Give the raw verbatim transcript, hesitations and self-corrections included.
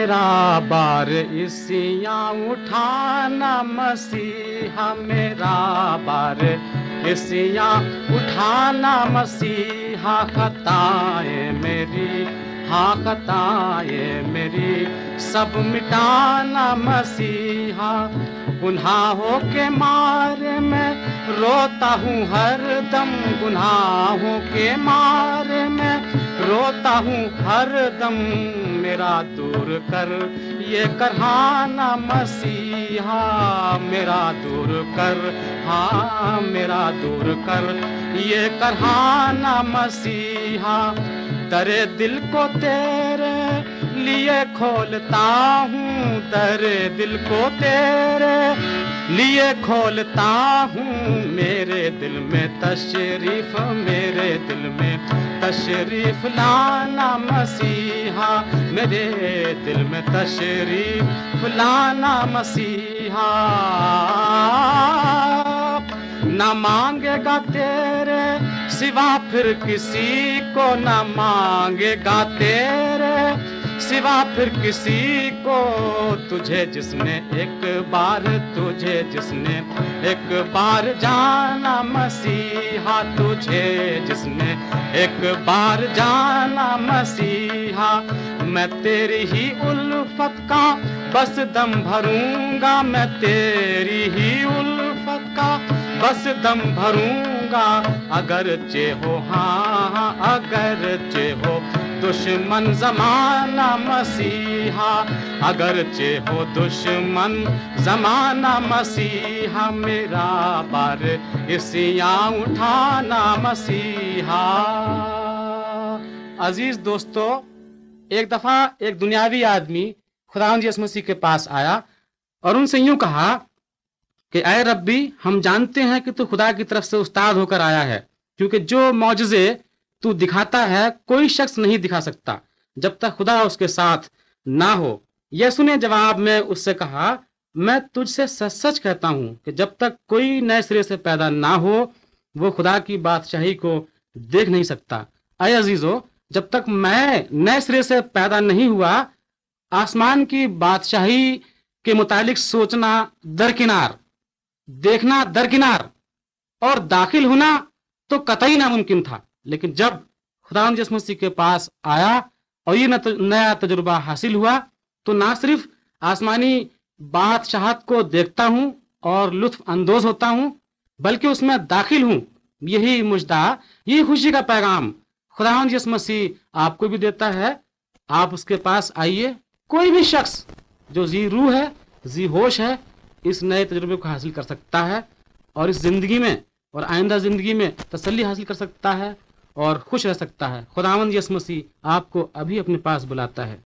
मेरा बार इसियां उठाना मसीहा, मेरा बार इसियां उठाना मसीहा। खताए मेरी, हाँ खताए मेरी सब मिटाना मसीहा। गुनाहों के मारे मैं रोता हूँ हर दम, गुनाहों के मारे मैं रोता हूँ हर दम। मेरा दूर कर ये करहाना मसीहा, मेरा दूर कर, हाँ मेरा दूर कर ये करहाना मसीहा। दरे दिल को तेरे लिए खोलता हूँ, दरे दिल को तेरे लिए खोलता हूँ। मेरे दिल में तशरीफ, मेरे दिल में तशरीफ लाना मसीहा, मेरे दिल में तशरीफ लाना मसीहा। न मांगेगा तेरे सिवा फिर किसी को, न मांगेगा तेरे सिवा फिर किसी को। तुझे जिसने एक बार, तुझे जिसने एक बार जाना मसीहा, तुझे जिसने एक बार जाना मसीहा। मैं तेरी ही उल्फत का बस दम भरूंगा, मैं तेरी ही उल्फत का बस दम भरूंगा। अगर चे हो, हाँ हाँ अगर चे हो दुश्मन जमाना मसीहा, अगर चे हो दुश्मन जमाना मसीहा। मेरा बार इसियां उठाना मसीहा। अजीज दोस्तों, एक दफा एक दुनियावी आदमी खुदावंद यीशु मसीह के पास आया और उनसे यूं कहा कि ऐ रब्बी, हम जानते हैं कि तू खुदा की तरफ से उस्ताद होकर आया है, क्योंकि जो मौजज़े तू दिखाता है कोई शख्स नहीं दिखा सकता जब तक खुदा उसके साथ ना हो। यीशु ने जवाब में उससे कहा, मैं तुझसे सच सच कहता हूं कि जब तक कोई नए सिरे से पैदा ना हो वो खुदा की बादशाही को देख नहीं सकता। ऐ अजीजो, जब तक मैं नए सिरे से पैदा नहीं हुआ, आसमान की बादशाही के मुतालिक सोचना दरकिनार, देखना दरकिनार और दाखिल होना तो कतई नामुमकिन था। लेकिन जब खुदावंद यीशु मसीह के पास आया और ये नया तजुर्बा हासिल हुआ, तो ना सिर्फ आसमानी बादशाहत को देखता हूँ और लुत्फ अंदोज होता हूँ, बल्कि उसमें दाखिल हूँ। यही मुजदा, यही खुशी का पैगाम खुदावंद यीशु मसीह आपको भी देता है। आप उसके पास आइए। कोई भी शख्स जो जी रूह है, जी होश है, इस नए तजुर्बे को हासिल कर सकता है और इस जिंदगी में और आइंदा जिंदगी में तसल्ली हासिल कर सकता है और खुश रह सकता है। खुदावंद यीशु मसीह आपको अभी अपने पास बुलाता है।